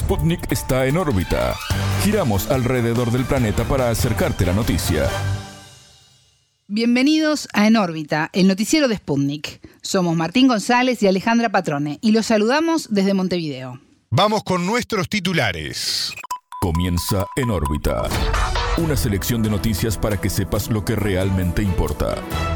Sputnik está en órbita. Giramos alrededor del planeta para acercarte la noticia. Bienvenidos a En órbita, el noticiero de Sputnik. Somos Martín González y Alejandra Patrone y los saludamos desde Montevideo. Vamos con nuestros titulares. Comienza En órbita. Una selección de noticias para que sepas lo que realmente importa.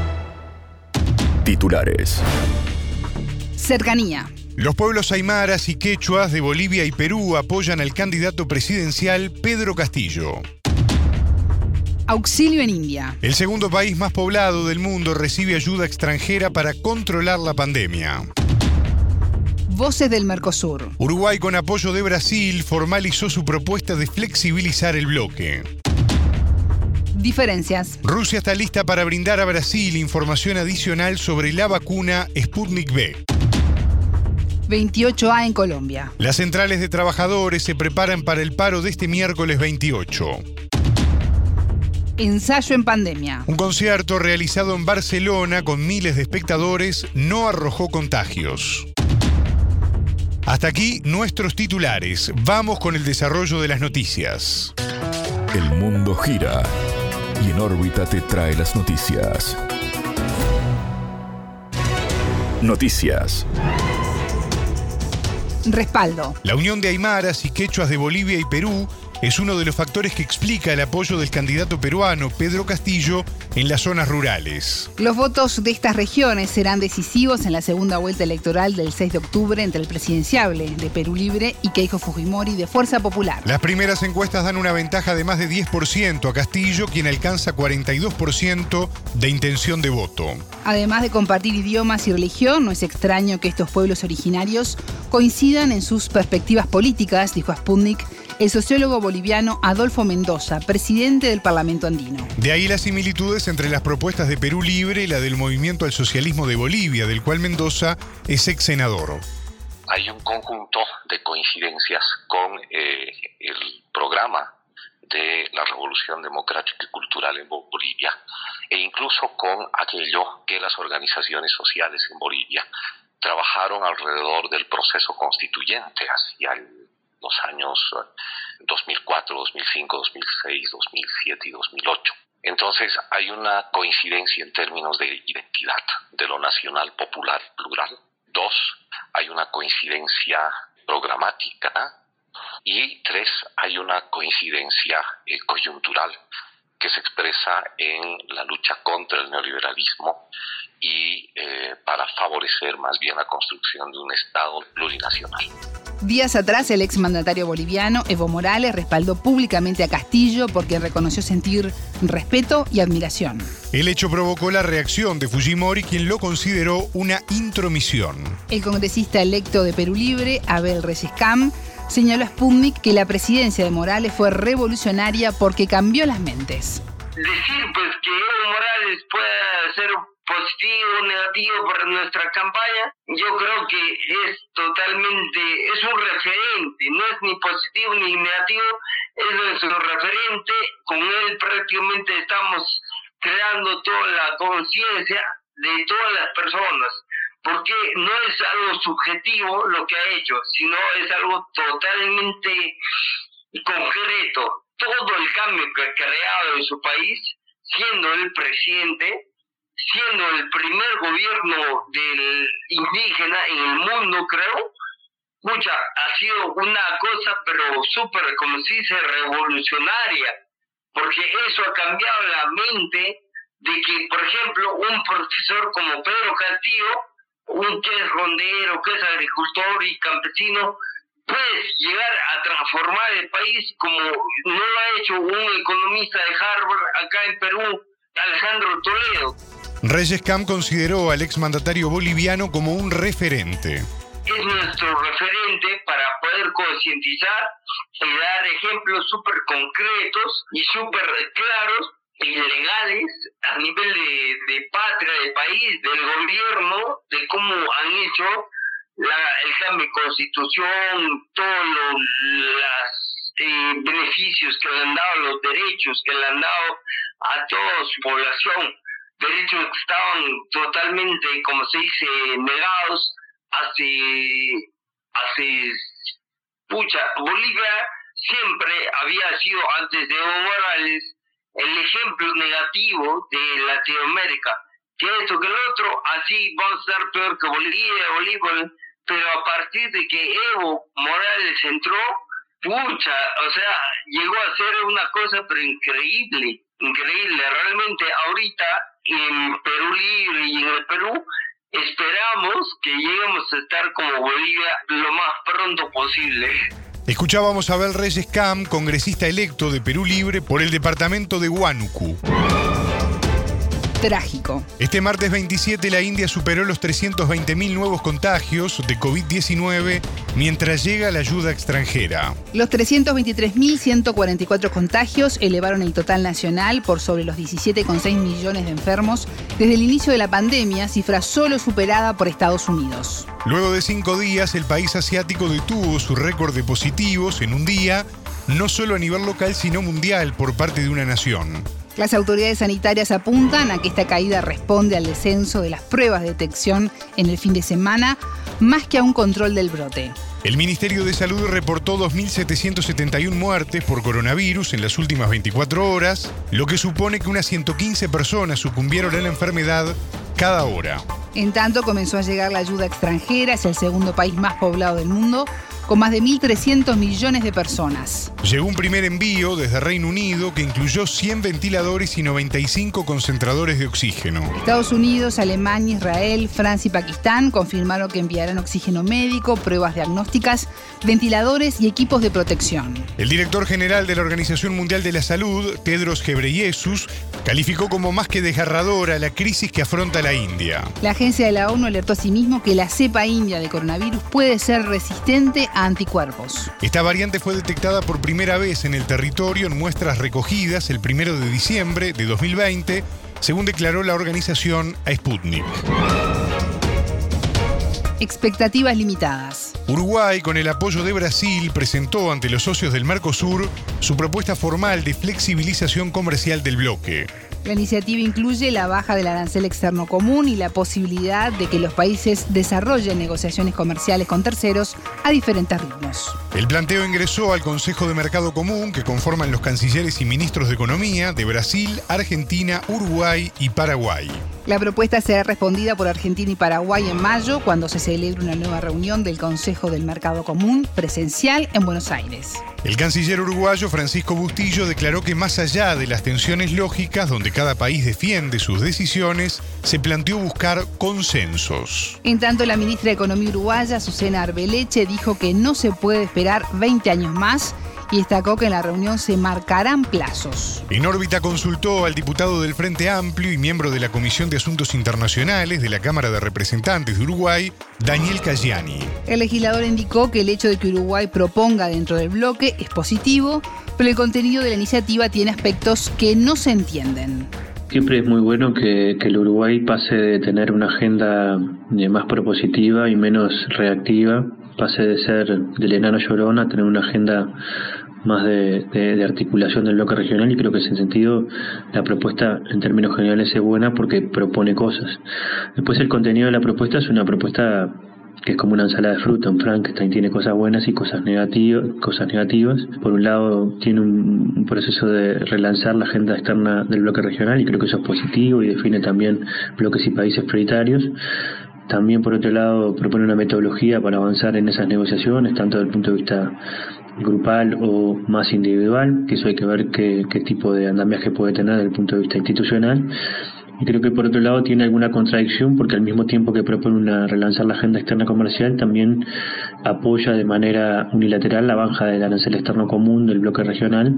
Titulares. Cercanía. Los pueblos aymaras y quechuas de Bolivia y Perú apoyan al candidato presidencial Pedro Castillo. Auxilio en India. El segundo país más poblado del mundo recibe ayuda extranjera para controlar la pandemia. Voces del Mercosur. Uruguay, con apoyo de Brasil, formalizó su propuesta de flexibilizar el bloque. Diferencias. Rusia está lista para brindar a Brasil información adicional sobre la vacuna Sputnik V. 28A en Colombia. Las centrales de trabajadores se preparan para el paro de este miércoles 28. Ensayo en pandemia. Un concierto realizado en Barcelona con miles de espectadores no arrojó contagios. Hasta aquí nuestros titulares. Vamos con el desarrollo de las noticias. El mundo gira y En órbita te trae las noticias. Noticias. Respaldo. La unión de aymaras y quechuas de Bolivia y Perú es uno de los factores que explica el apoyo del candidato peruano Pedro Castillo en las zonas rurales. Los votos de estas regiones serán decisivos en la segunda vuelta electoral del 6 de octubre entre el presidenciable de Perú Libre y Keiko Fujimori de Fuerza Popular. Las primeras encuestas dan una ventaja de más de 10% a Castillo, quien alcanza 42% de intención de voto. Además de compartir idiomas y religión, no es extraño que estos pueblos originarios coincidan en sus perspectivas políticas, dijo a Sputnik el sociólogo boliviano Adolfo Mendoza, presidente del Parlamento Andino. De ahí las similitudes entre las propuestas de Perú Libre y la del Movimiento al Socialismo de Bolivia, del cual Mendoza es ex senador. Hay un conjunto de coincidencias con el programa de la Revolución Democrática y Cultural en Bolivia e incluso con aquello que las organizaciones sociales en Bolivia trabajaron alrededor del proceso constituyente hacia los años 2004, 2005, 2006, 2007 y 2008. Entonces hay una coincidencia en términos de identidad de lo nacional, popular, plural. Dos, hay una coincidencia programática. Y tres, hay una coincidencia coyuntural que se expresa en la lucha contra el neoliberalismo y para favorecer más bien la construcción de un Estado plurinacional. Días atrás, el exmandatario boliviano Evo Morales respaldó públicamente a Castillo porque reconoció sentir respeto y admiración. El hecho provocó la reacción de Fujimori, quien lo consideró una intromisión. El congresista electo de Perú Libre, Abel Reyes Cam, señaló a Sputnik que la presidencia de Morales fue revolucionaria porque cambió las mentes. Decir pues que Evo Morales pueda ser positivo o negativo para nuestra campaña, yo creo que es un referente, no es ni positivo ni negativo, es nuestro referente, con él prácticamente estamos creando toda la conciencia de todas las personas, porque no es algo subjetivo lo que ha hecho, sino es algo totalmente concreto. Todo el cambio que ha creado en su país, siendo el presidente, siendo el primer gobierno del indígena en el mundo, creo, ha sido una cosa, pero súper, como se dice, revolucionaria, porque eso ha cambiado la mente de que, por ejemplo, un profesor como Pedro Castillo, que es rondero, que es agricultor y campesino, puede llegar a transformar el país como no lo ha hecho un economista de Harvard acá en Perú, Alejandro Toledo. Reyes Cam consideró al exmandatario boliviano como un referente. Es nuestro referente para poder concientizar y dar ejemplos súper concretos y súper claros y legales a nivel de patria, de país, del gobierno, de cómo han hecho el cambio de constitución, todos los beneficios que le han dado, los derechos que le han dado a toda su población, derechos que estaban totalmente, como se dice, negados hace Bolivia siempre había sido, antes de Evo Morales, el ejemplo negativo de Latinoamérica. Que esto, que el otro, así vamos a estar peor que Bolivia, pero a partir de que Evo Morales entró, llegó a ser una cosa pero increíble. Realmente ahorita en Perú Libre y en el Perú esperamos que lleguemos a estar como Bolivia lo más pronto posible. Escuchábamos a Abel Reyes Cam, congresista electo de Perú Libre por el departamento de Huánuco. Trágico. Este martes 27 la India superó los 320.000 nuevos contagios de COVID-19 mientras llega la ayuda extranjera. Los 323.144 contagios elevaron el total nacional por sobre los 17,6 millones de enfermos desde el inicio de la pandemia, cifra solo superada por Estados Unidos. Luego de 5 días, el país asiático detuvo su récord de positivos en un día, no solo a nivel local sino mundial por parte de una nación. Las autoridades sanitarias apuntan a que esta caída responde al descenso de las pruebas de detección en el fin de semana, más que a un control del brote. El Ministerio de Salud reportó 2.771 muertes por coronavirus en las últimas 24 horas, lo que supone que unas 115 personas sucumbieron a la enfermedad cada hora. En tanto, comenzó a llegar la ayuda extranjera, es el segundo país más poblado del mundo, con más de 1.300 millones de personas. Llegó un primer envío desde Reino Unido que incluyó 100 ventiladores y 95 concentradores de oxígeno. Estados Unidos, Alemania, Israel, Francia y Pakistán confirmaron que enviarán oxígeno médico, pruebas diagnósticas, ventiladores y equipos de protección. El director general de la Organización Mundial de la Salud, Tedros Ghebreyesus, calificó como más que desgarradora la crisis que afronta la India. La agencia de la ONU alertó asimismo que la cepa india de coronavirus puede ser resistente a anticuerpos. Esta variante fue detectada por primera vez en el territorio en muestras recogidas el 1 de diciembre de 2020, según declaró la organización a Sputnik. Expectativas limitadas. Uruguay, con el apoyo de Brasil, presentó ante los socios del Mercosur su propuesta formal de flexibilización comercial del bloque. La iniciativa incluye la baja del arancel externo común y la posibilidad de que los países desarrollen negociaciones comerciales con terceros a diferentes ritmos. El planteo ingresó al Consejo de Mercado Común que conforman los cancilleres y ministros de Economía de Brasil, Argentina, Uruguay y Paraguay. La propuesta será respondida por Argentina y Paraguay en mayo, cuando se celebre una nueva reunión del Consejo del Mercado Común presencial en Buenos Aires. El canciller uruguayo Francisco Bustillo declaró que más allá de las tensiones lógicas donde cada país defiende sus decisiones, se planteó buscar consensos. En tanto, la ministra de Economía uruguaya, Susana Arbeleche, dijo que no se puede esperar 20 años más y destacó que en la reunión se marcarán plazos. En órbita consultó al diputado del Frente Amplio y miembro de la Comisión de Asuntos Internacionales de la Cámara de Representantes de Uruguay, Daniel Caggiani. El legislador indicó que el hecho de que Uruguay proponga dentro del bloque es positivo, pero el contenido de la iniciativa tiene aspectos que no se entienden. Siempre es muy bueno que el Uruguay pase de tener una agenda más propositiva y menos reactiva, pase de ser del enano llorón a tener una agenda más de articulación del bloque regional, y creo que en ese sentido la propuesta en términos generales es buena porque propone cosas. Después el contenido de la propuesta es una propuesta que es como una ensalada de fruta, un Frankenstein, tiene cosas buenas y cosas negativas. Por un lado tiene un proceso de relanzar la agenda externa del bloque regional y creo que eso es positivo y define también bloques y países prioritarios. También, por otro lado, propone una metodología para avanzar en esas negociaciones, tanto desde el punto de vista grupal o más individual, que eso hay que ver qué tipo de andamiaje puede tener desde el punto de vista institucional. Y creo que por otro lado tiene alguna contradicción porque al mismo tiempo que propone relanzar la agenda externa comercial, también apoya de manera unilateral la baja del arancel externo común del bloque regional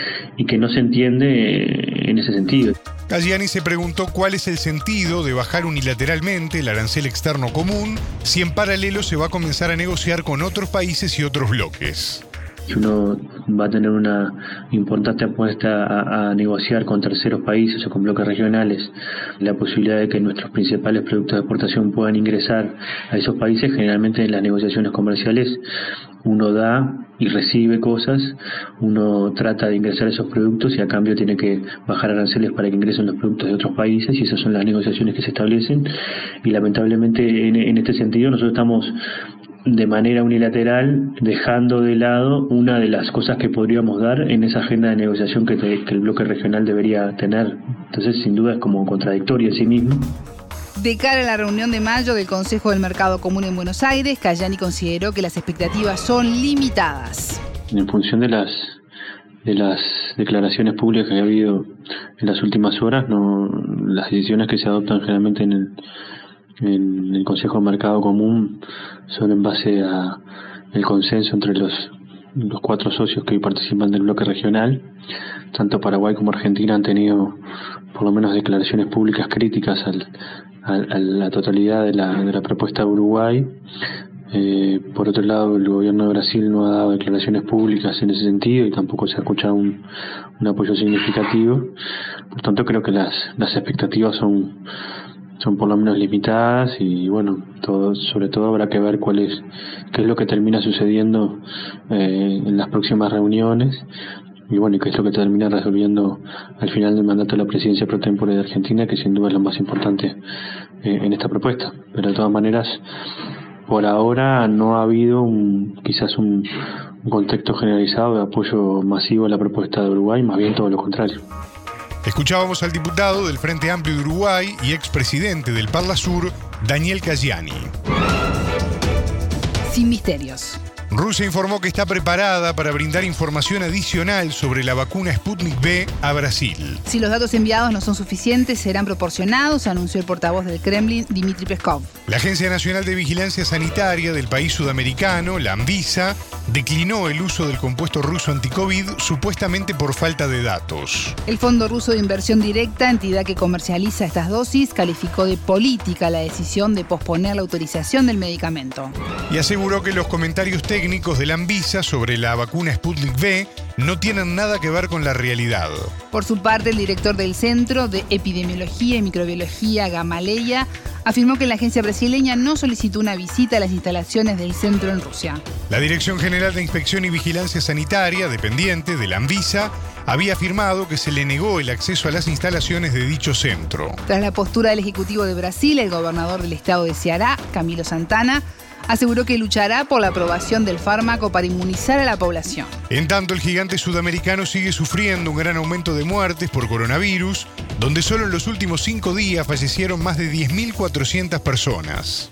y que no se entiende en ese sentido. Caggiani se preguntó cuál es el sentido de bajar unilateralmente el arancel externo común si en paralelo se va a comenzar a negociar con otros países y otros bloques. Si uno va a tener una importante apuesta a negociar con terceros países o con bloques regionales, la posibilidad de que nuestros principales productos de exportación puedan ingresar a esos países, generalmente en las negociaciones comerciales uno da y recibe cosas, uno trata de ingresar esos productos y a cambio tiene que bajar aranceles para que ingresen los productos de otros países, y esas son las negociaciones que se establecen. Y lamentablemente en este sentido nosotros estamos de manera unilateral, dejando de lado una de las cosas que podríamos dar en esa agenda de negociación que el bloque regional debería tener. Entonces, sin duda, es como contradictorio en sí mismo. De cara a la reunión de mayo del Consejo del Mercado Común en Buenos Aires, Cayani consideró que las expectativas son limitadas. En función de las declaraciones públicas que ha habido en las últimas horas, las decisiones que se adoptan generalmente en el Consejo de Mercado Común son en base a el consenso entre los 4 socios que participan del bloque regional. Tanto Paraguay como Argentina han tenido por lo menos declaraciones públicas críticas a la totalidad de la propuesta de Uruguay. Por otro lado, el gobierno de Brasil no ha dado declaraciones públicas en ese sentido y tampoco se ha escuchado un apoyo significativo. Por tanto, creo que las expectativas son por lo menos limitadas y bueno, sobre todo habrá que ver qué es lo que termina sucediendo en las próximas reuniones y bueno, qué es lo que termina resolviendo al final del mandato de la presidencia pro tempore de Argentina, que sin duda es lo más importante en esta propuesta. Pero de todas maneras, por ahora no ha habido quizás un contexto generalizado de apoyo masivo a la propuesta de Uruguay, más bien todo lo contrario. Escuchábamos al diputado del Frente Amplio de Uruguay y expresidente del Parlasur, Daniel Cayani. Sin misterios. Rusia informó que está preparada para brindar información adicional sobre la vacuna Sputnik V a Brasil. Si los datos enviados no son suficientes, serán proporcionados, anunció el portavoz del Kremlin, Dmitry Peskov. La Agencia Nacional de Vigilancia Sanitaria del país sudamericano, la Anvisa, declinó el uso del compuesto ruso anticovid supuestamente por falta de datos. El Fondo Ruso de Inversión Directa, entidad que comercializa estas dosis, calificó de política la decisión de posponer la autorización del medicamento. Y aseguró que los comentarios técnicos de la Anvisa sobre la vacuna Sputnik V no tienen nada que ver con la realidad. Por su parte, el director del Centro de Epidemiología y Microbiología, Gamaleya, afirmó que la agencia brasileña no solicitó una visita a las instalaciones del centro en Rusia. La Dirección General de Inspección y Vigilancia Sanitaria, dependiente de la Anvisa, había afirmado que se le negó el acceso a las instalaciones de dicho centro. Tras la postura del Ejecutivo de Brasil, el gobernador del estado de Ceará, Camilo Santana, aseguró que luchará por la aprobación del fármaco para inmunizar a la población. En tanto, el gigante sudamericano sigue sufriendo un gran aumento de muertes por coronavirus, donde solo en los últimos 5 días fallecieron más de 10.400 personas.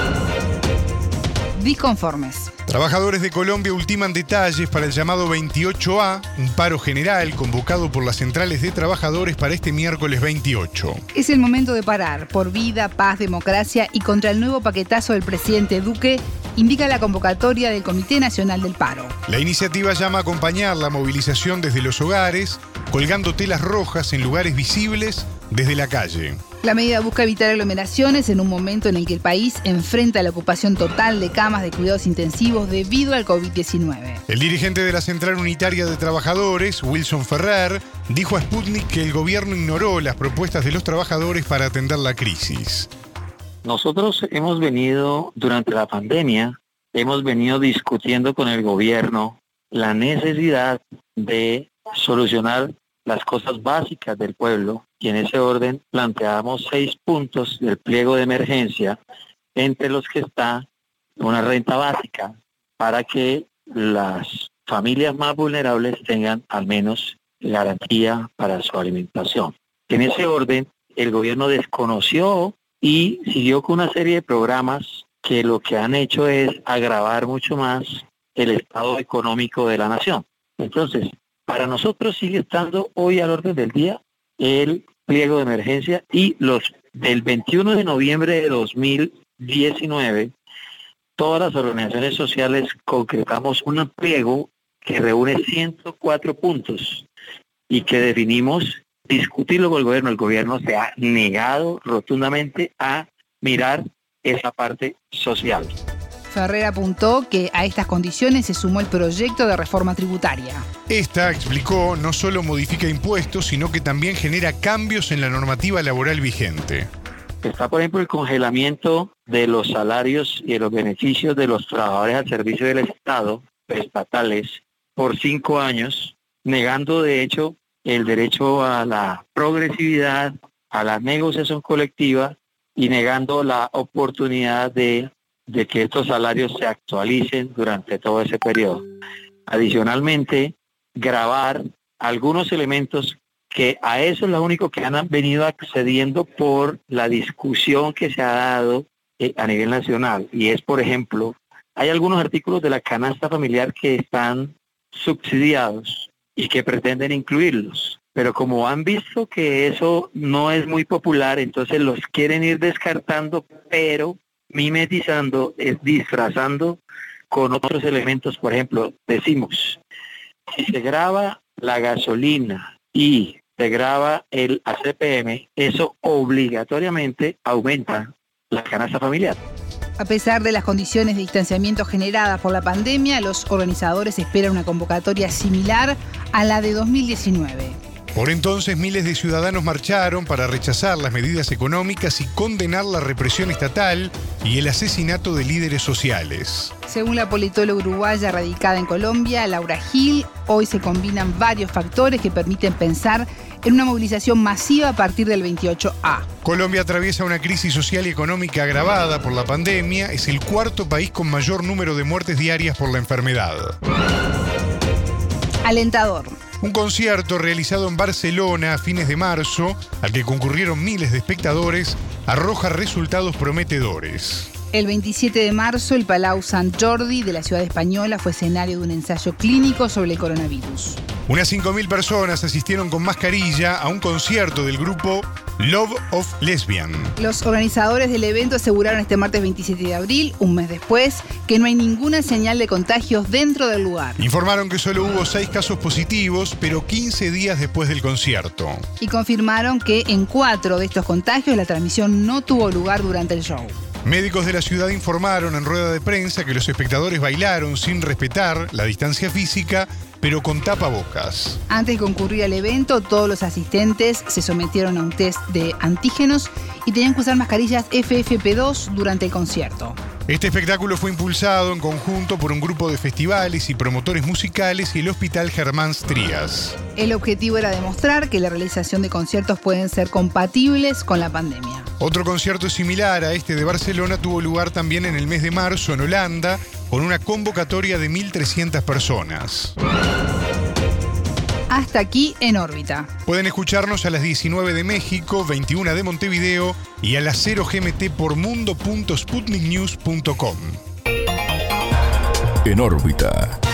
Disconformes. Trabajadores de Colombia ultiman detalles para el llamado 28A, un paro general convocado por las centrales de trabajadores para este miércoles 28. Es el momento de parar por vida, paz, democracia y contra el nuevo paquetazo del presidente Duque, indica la convocatoria del Comité Nacional del Paro. La iniciativa llama a acompañar la movilización desde los hogares, colgando telas rojas en lugares visibles desde la calle. La medida busca evitar aglomeraciones en un momento en el que el país enfrenta la ocupación total de camas de cuidados intensivos debido al COVID-19. El dirigente de la Central Unitaria de Trabajadores, Wilson Ferrer, dijo a Sputnik que el gobierno ignoró las propuestas de los trabajadores para atender la crisis. Nosotros hemos venido, durante la pandemia, discutiendo con el gobierno la necesidad de solucionar las cosas básicas del pueblo, y en ese orden planteamos 6 puntos del pliego de emergencia, entre los que está una renta básica para que las familias más vulnerables tengan al menos garantía para su alimentación. En ese orden, el gobierno desconoció y siguió con una serie de programas que lo que han hecho es agravar mucho más el estado económico de la nación. Entonces, para nosotros sigue estando hoy al orden del día el pliego de emergencia y del 21 de noviembre de 2019, todas las organizaciones sociales concretamos un pliego que reúne 104 puntos y que definimos discutirlo con el gobierno. El gobierno se ha negado rotundamente a mirar esa parte social. Ferrer apuntó que a estas condiciones se sumó el proyecto de reforma tributaria. Esta, explicó, no solo modifica impuestos, sino que también genera cambios en la normativa laboral vigente. Está, por ejemplo, el congelamiento de los salarios y de los beneficios de los trabajadores al servicio del Estado, estatales, por 5 años, negando, de hecho, el derecho a la progresividad, a la negociación colectiva y negando la oportunidad de de que estos salarios se actualicen durante todo ese periodo. Adicionalmente, grabar algunos elementos que a eso es lo único que han venido accediendo por la discusión que se ha dado a nivel nacional. Y es, por ejemplo, hay algunos artículos de la canasta familiar que están subsidiados y que pretenden incluirlos. Pero como han visto que eso no es muy popular, entonces los quieren ir descartando, pero mimetizando, disfrazando con otros elementos. Por ejemplo, decimos, si se graba la gasolina y se graba el ACPM, eso obligatoriamente aumenta la canasta familiar. A pesar de las condiciones de distanciamiento generadas por la pandemia, los organizadores esperan una convocatoria similar a la de 2019. Por entonces, miles de ciudadanos marcharon para rechazar las medidas económicas y condenar la represión estatal y el asesinato de líderes sociales. Según la politóloga uruguaya radicada en Colombia, Laura Gil, hoy se combinan varios factores que permiten pensar en una movilización masiva a partir del 28A. Colombia atraviesa una crisis social y económica agravada por la pandemia. Es el cuarto país con mayor número de muertes diarias por la enfermedad. Alentador. Un concierto realizado en Barcelona a fines de marzo, al que concurrieron miles de espectadores, arroja resultados prometedores. El 27 de marzo, el Palau Sant Jordi de la ciudad española fue escenario de un ensayo clínico sobre el coronavirus. Unas 5.000 personas asistieron con mascarilla a un concierto del grupo Love of Lesbian. Los organizadores del evento aseguraron este martes 27 de abril, un mes después, que no hay ninguna señal de contagios dentro del lugar. Informaron que solo hubo 6 casos positivos, pero 15 días después del concierto. Y confirmaron que en 4 de estos contagios la transmisión no tuvo lugar durante el show. Médicos de la ciudad informaron en rueda de prensa que los espectadores bailaron sin respetar la distancia física, pero con tapabocas. Antes de concurrir al evento, todos los asistentes se sometieron a un test de antígenos y tenían que usar mascarillas FFP2 durante el concierto. Este espectáculo fue impulsado en conjunto por un grupo de festivales y promotores musicales y el Hospital Germán Trías. El objetivo era demostrar que la realización de conciertos pueden ser compatibles con la pandemia. Otro concierto similar a este de Barcelona tuvo lugar también en el mes de marzo en Holanda, con una convocatoria de 1.300 personas. Hasta aquí En órbita. Pueden escucharnos a las 19 de México, 21 de Montevideo y a las 0 GMT por mundo.sputniknews.com. En órbita.